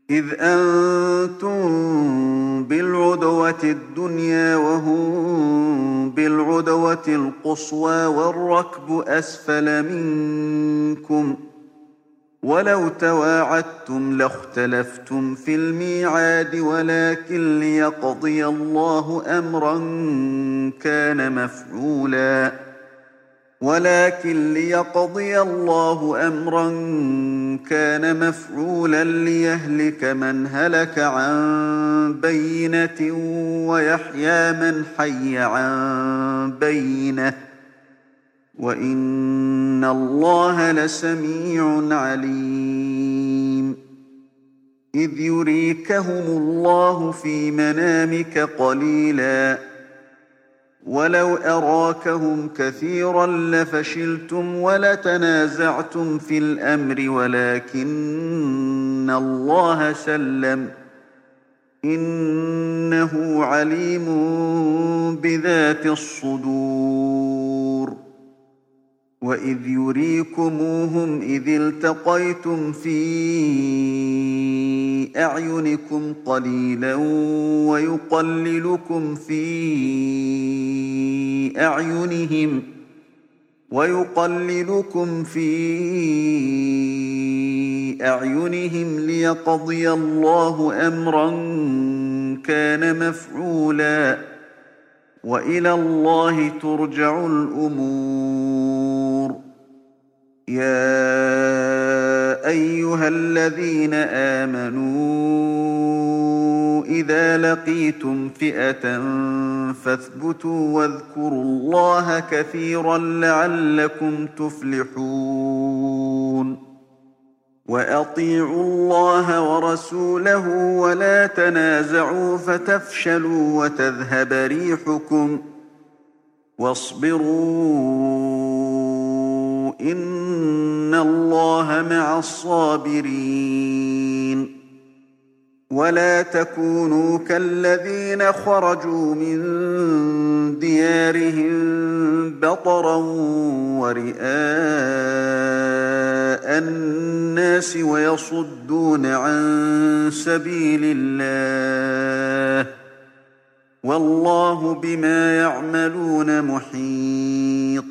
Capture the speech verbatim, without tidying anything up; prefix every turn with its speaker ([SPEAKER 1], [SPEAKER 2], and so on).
[SPEAKER 1] إذ أنتم بالعدوة الدنيا وهم بالعدوة القصوى والركب أسفل منكم ولو تواعدتم لاختلفتم في الميعاد ولكن ليقضي الله أمرا كان مفعولا ولكن ليقضي الله أمرا كان مفعولا ليهلك من هلك عن بينة ويحيى من حي عن بينة وإن الله لسميع عليم إذ يريكهم الله في منامك قليلا ولو أراكهم كثيرا لفشلتم ولتنازعتم في الأمر ولكن الله سلم إنه عليم بذات الصدور وإذ يريكموهم إذ التقيتم في أعينكم قليلا ويقللكم في أعينهم ويقللكم في أعينهم ليقضي الله أمرا كان مفعولا وإلى الله ترجع الأمور يا أيها الذين آمنوا إذا لقيتم فئة فاثبتوا واذكروا الله كثيرا لعلكم تفلحون وأطيعوا الله ورسوله ولا تنازعوا فتفشلوا وتذهب ريحكم واصبروا إن الله مع الصابرين ولا تكونوا كالذين خرجوا من ديارهم بطرا ورئاء الناس ويصدون عن سبيل الله والله بما يعملون محيط